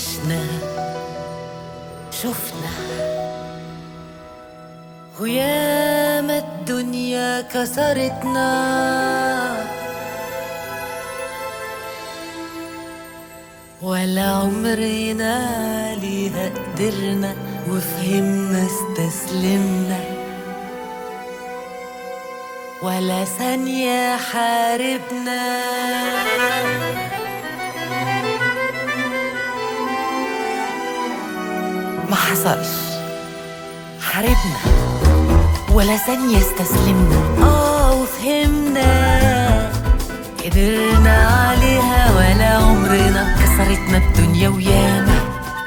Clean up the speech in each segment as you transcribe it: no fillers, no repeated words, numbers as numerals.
عشنا شفنا وياما الدنيا كسرتنا، ولا عمرنا ليها قدرنا وفهمنا استسلمنا، ولا ثانية حاربنا. ما حصلش، حاربنا ولا ثانية استسلمنا، وفهمنا قدرنا عليها، ولا عمرنا كسرتنا الدنيا وياما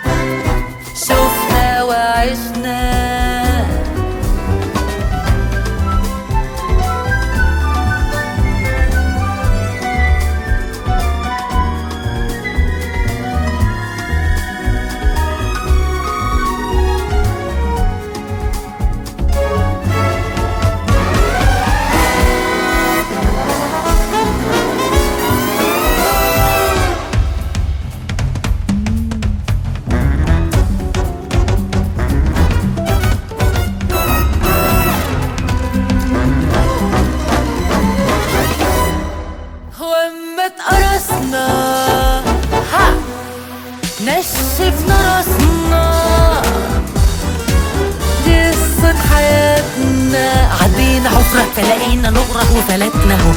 شوفنا وعشنا. اتقرصنا نشفنا راسنا، دي قصة حياتنا، عدينا حفرة فلقينا نغرق وفلتنا اهو.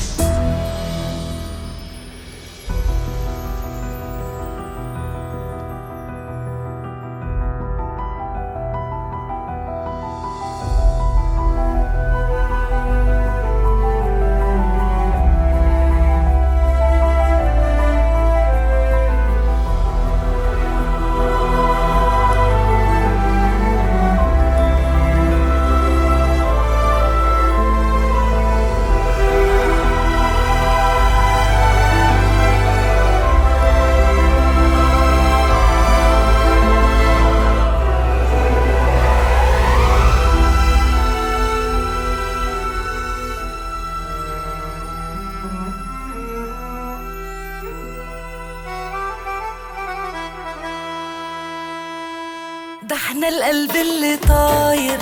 ده احنا القلب اللي طاير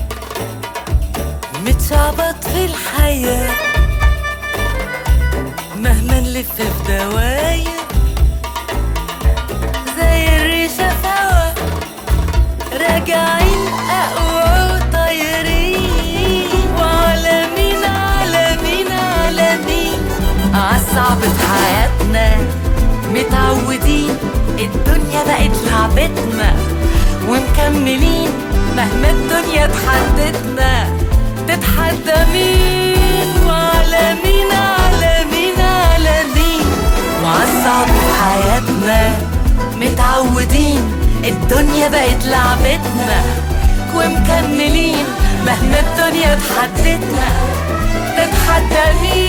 متشعبط في الحياة، مهما نلف في دواير زي الريشة سوا، راجعين أقوى وطايرين، وعالمين عالمين عالمين عالصعب في حياتنا متعودين، الدنيا بقت لعبتنا ومكملين مهما الدنيا تحدتنا، تتحدى مين وعلى مين على مين على مين، وعالصعب في حياتنا متعودين، الدنيا بقت لعبتنا ومكملين مهما الدنيا تحدتنا، تتحدى مين